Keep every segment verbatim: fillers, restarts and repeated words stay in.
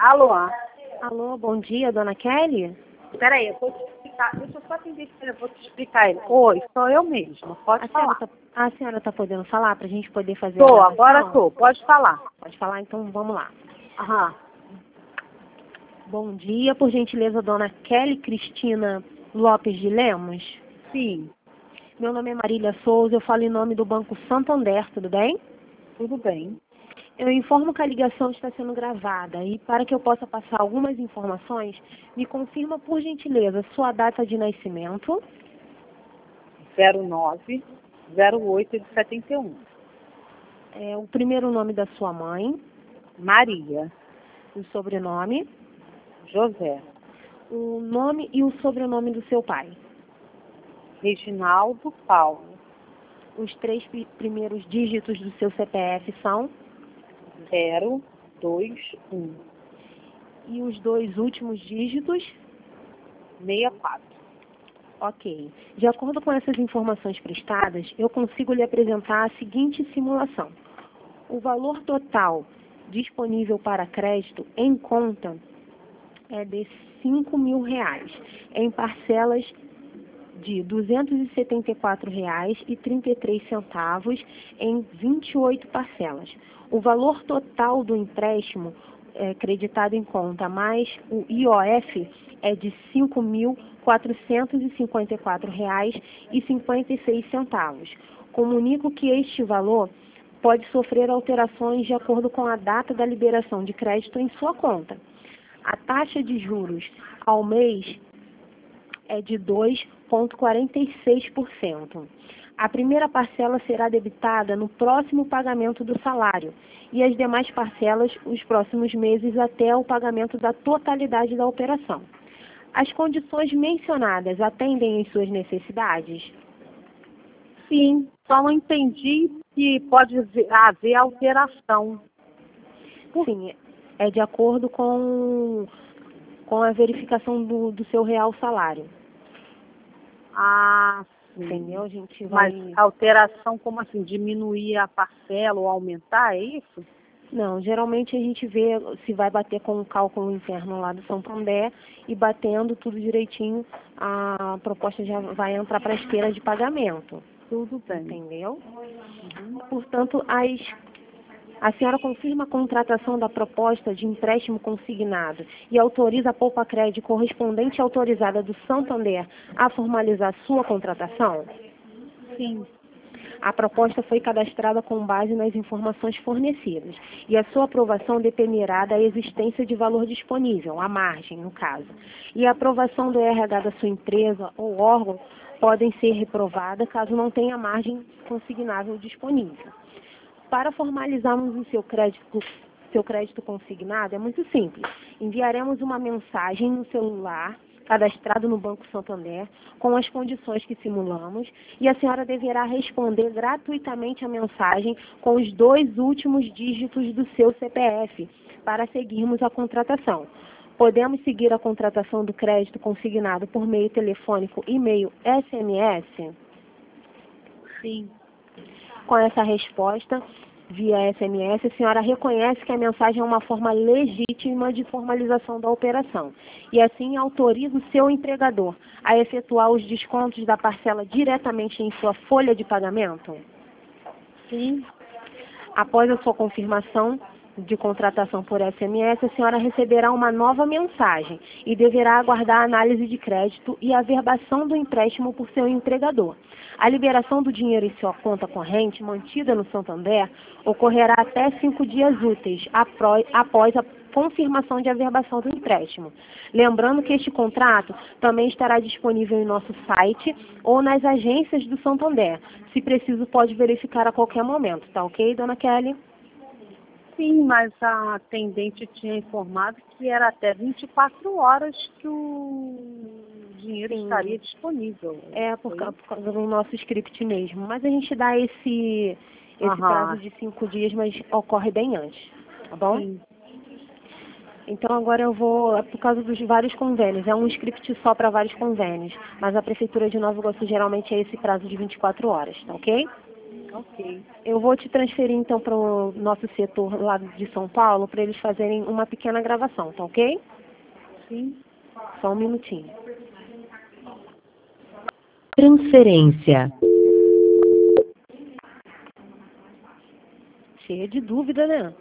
Alô? Alô, bom dia, dona Kelly? Peraí, eu vou te explicar. Deixa eu só atender esse telefone, eu vou te explicar ele. Oi, sou eu mesma, pode A falar. senhora, tá, a senhora tá podendo falar para a gente poder fazer Tô, a agora gravação? tô, pode falar. Pode falar, então vamos lá. Aham. Bom dia, por gentileza, dona Kelly Cristina Lopes de Lemos. Sim, Meu nome é Marília Souza, eu falo em nome do Banco Santander, tudo bem? tudo bem. Eu informo que a ligação está sendo gravada e para que eu possa passar algumas informações, me confirma, por gentileza, sua data de nascimento, zero nove zero oito de setenta e um. é, o primeiro nome da sua mãe, Maria, o sobrenome, José, o nome e o sobrenome do seu pai. Reginaldo Paulo, Os três pi- primeiros dígitos do seu C P F são zero dois um e os dois últimos dígitos. sessenta e quatro. Ok. De acordo com essas informações prestadas, eu consigo lhe apresentar a seguinte simulação. O valor total disponível para crédito em conta é de cinco mil reais, em parcelas de duzentos e setenta e quatro reais e trinta e três centavos em vinte e oito parcelas. O valor total do empréstimo é, creditado em conta mais o I O F é de cinco mil quatrocentos e cinquenta e quatro reais e cinquenta e seis centavos. Comunico que este valor pode sofrer alterações de acordo com a data da liberação de crédito em sua conta. A taxa de juros ao mês é de dois vírgula quarenta e seis por cento. A primeira parcela será debitada no próximo pagamento do salário e as demais parcelas os próximos meses até o pagamento da totalidade da operação. As condições mencionadas atendem às suas necessidades? Sim, só não entendi que pode haver haver alteração. Sim, é de acordo com, com a verificação do, do seu real salário. Ah, sim. Entendeu? A gente vai... Mas alteração, como assim? Diminuir a parcela ou aumentar, é isso? Não, geralmente a gente vê se vai bater com o cálculo interno lá do Santander e batendo tudo direitinho, a proposta já vai entrar para a esteira de pagamento. Tudo bem. Entendeu? Uhum. Portanto, as, a senhora confirma a contratação da proposta de empréstimo consignado e autoriza a Poupa Crédito correspondente autorizada do Santander a formalizar sua contratação? Sim. A proposta foi cadastrada com base nas informações fornecidas e a sua aprovação dependerá da existência de valor disponível, a margem, no caso. E a aprovação do R H da sua empresa ou órgão podem ser reprovada caso não tenha margem consignável disponível. Para formalizarmos o seu crédito, seu crédito consignado, é muito simples. Enviaremos uma mensagem no celular cadastrado no Banco Santander, com as condições que simulamos, e a senhora deverá responder gratuitamente a mensagem com os dois últimos dígitos do seu C P F, para seguirmos a contratação. Podemos seguir a contratação do crédito consignado por meio telefônico, e-mail, S M S? Sim. Com essa resposta, via S M S, a senhora reconhece que a mensagem é uma forma legítima de formalização da operação e assim autoriza o seu empregador a efetuar os descontos da parcela diretamente em sua folha de pagamento? Sim. Após a sua confirmação de contratação por S M S, a senhora receberá uma nova mensagem e deverá aguardar a análise de crédito e a averbação do empréstimo por seu empregador. A liberação do dinheiro em sua conta corrente, mantida no Santander, ocorrerá até cinco dias úteis após a confirmação de averbação do empréstimo. Lembrando que este contrato também estará disponível em nosso site ou nas agências do Santander. Se preciso, pode verificar a qualquer momento, tá ok, dona Kelly? Sim, mas a atendente tinha informado que era até vinte e quatro horas que o dinheiro Sim. estaria disponível. É, por, ca- por causa do nosso script mesmo. Mas a gente dá esse, esse Aham. prazo de cinco dias, mas ocorre bem antes, tá bom? Sim. Então agora eu vou, é por causa dos vários convênios, é um script só para vários convênios, mas a Prefeitura de Nova Iguaçu geralmente é esse prazo de vinte e quatro horas, tá ok? Ok. Eu vou te transferir então para o nosso setor lá de São Paulo para eles fazerem uma pequena gravação, tá ok? Sim. Só um minutinho. Transferência. Cheia de dúvida, né?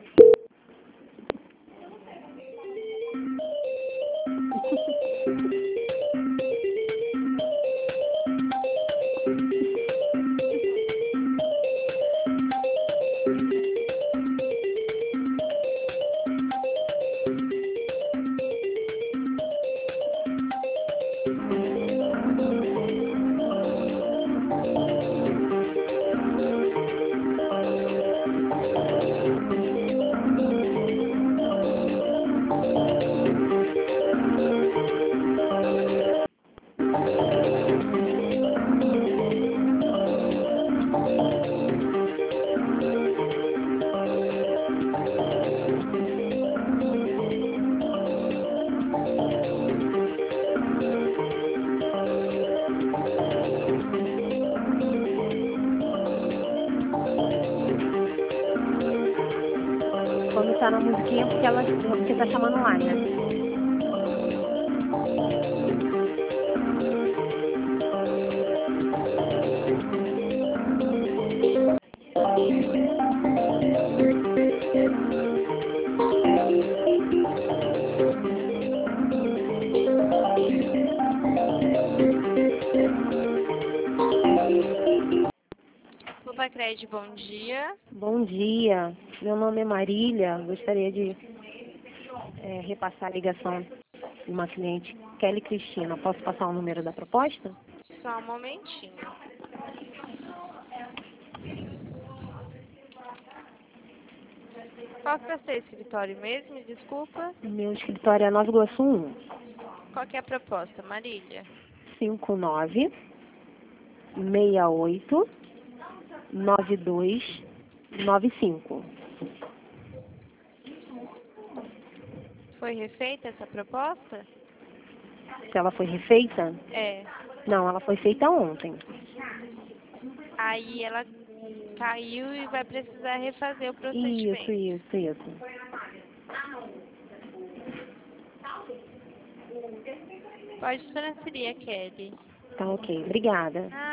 Quando tá na musiquinha, porque ela porque tá chamando lá, né? Lupacred, bom dia. Bom dia. Meu nome é Marília. Gostaria de é, repassar a ligação de uma cliente, Kelly Cristina. Posso passar o número da proposta? Só um momentinho. Qual que é o seu escritório mesmo? Me desculpa. Meu escritório é Nova Iguaçu um, Qual que é a proposta, Marília? cinco nove seis oito nove dois nove cinco. Foi refeita essa proposta? Se ela foi refeita? É. Não, ela foi feita ontem. Aí ela caiu e vai precisar refazer o procedimento. Isso, isso, isso. Pode transferir a Kelly. Tá ok, obrigada. Ah,